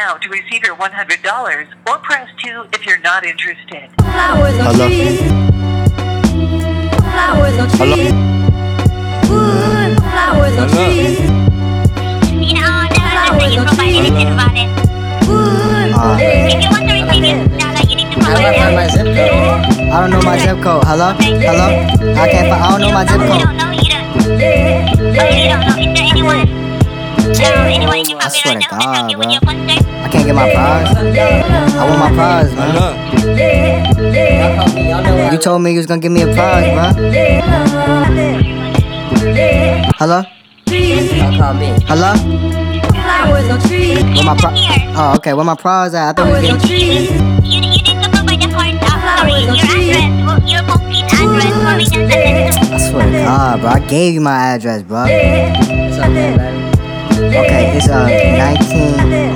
now to receive your $100 or press 2 if you're not interested. Flowers on Hello? trees. Flowers on Hello? trees. Wood. Flowers on Hello? trees. You provided it invalid. Wood. If you want to receive your dollar, you need to provide my it. zip code. I don't know my zip code. Hello? Hello? I can't find, I don't know my zip You code. don't know either. Oh, you don't know. Is there anyone? Anyone in your I family swear right to now can help God, you with bro. your concert? I can't get my prize. I want my prize, man. Hello? Y'all call me, y'all know where I You told me you was gonna give me a prize, bro. Hello? live. Y'all call me. Hello? Flowers on trees. Where my prize? Here. Oh, okay. Where my prize at? I thought we was Flowers on getting... trees. You need to provide the card. Sorry, Flowers on your trees. address, your complete address for me to send it to. I swear to God, bro. I gave you my address, bro. It's okay, baby. Okay, it's 19.